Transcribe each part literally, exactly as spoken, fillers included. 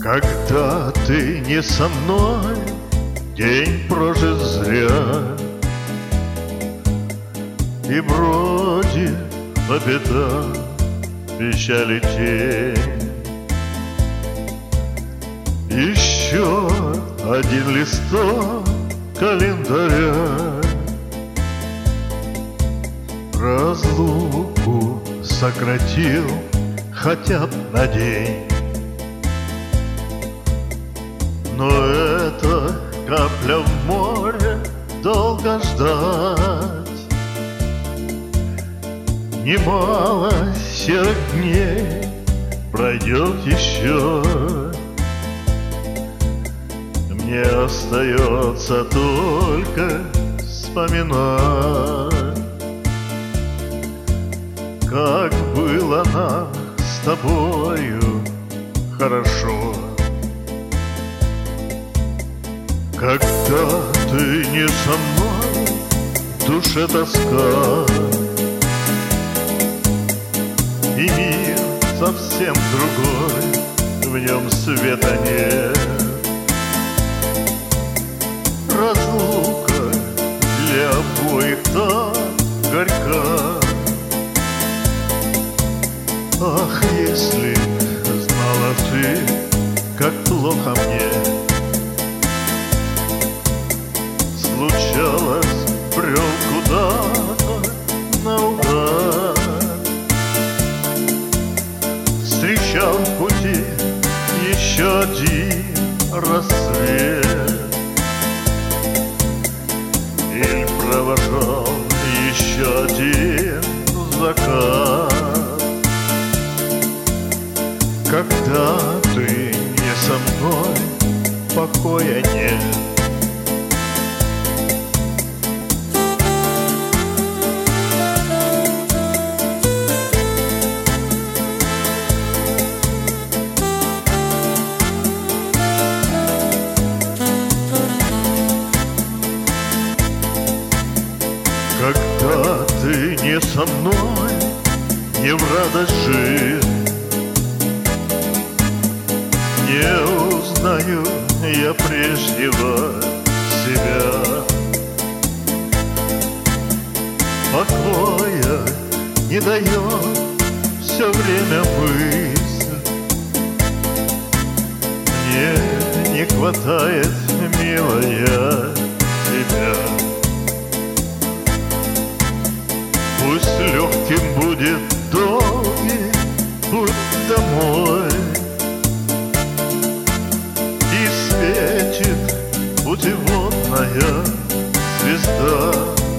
Когда ты не со мной, день прожит зря, и бродит по пятам печали тень. Еще один листок календаря разлуку сократил хотя б на день. Но это капля в море, долго ждать. Немало серых дней пройдет еще. Мне остается только вспоминать, как было нам с тобою хорошо. Когда ты не со мной, в душе тоска, и мир совсем другой, в нем света нет. Разлука для обоих так горька. Ах, если знала ты, как плохо мне. Случалось, брел куда-то наугад, встречал в пути еще один рассвет, или провожал еще один закат. Когда ты не со мной, покоя нет. Когда ты не со мной, не в радость жизнь, не узнаю я прежнего себя. Покоя не дает все время мысль. Мне не хватает, милая, тебя. Пусть легким будет долгий путь домой, и светит путеводная звезда.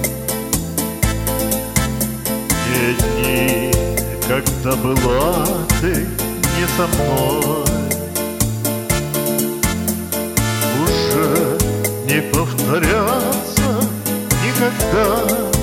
Те дни, когда была ты не со мной, уже не повторятся никогда.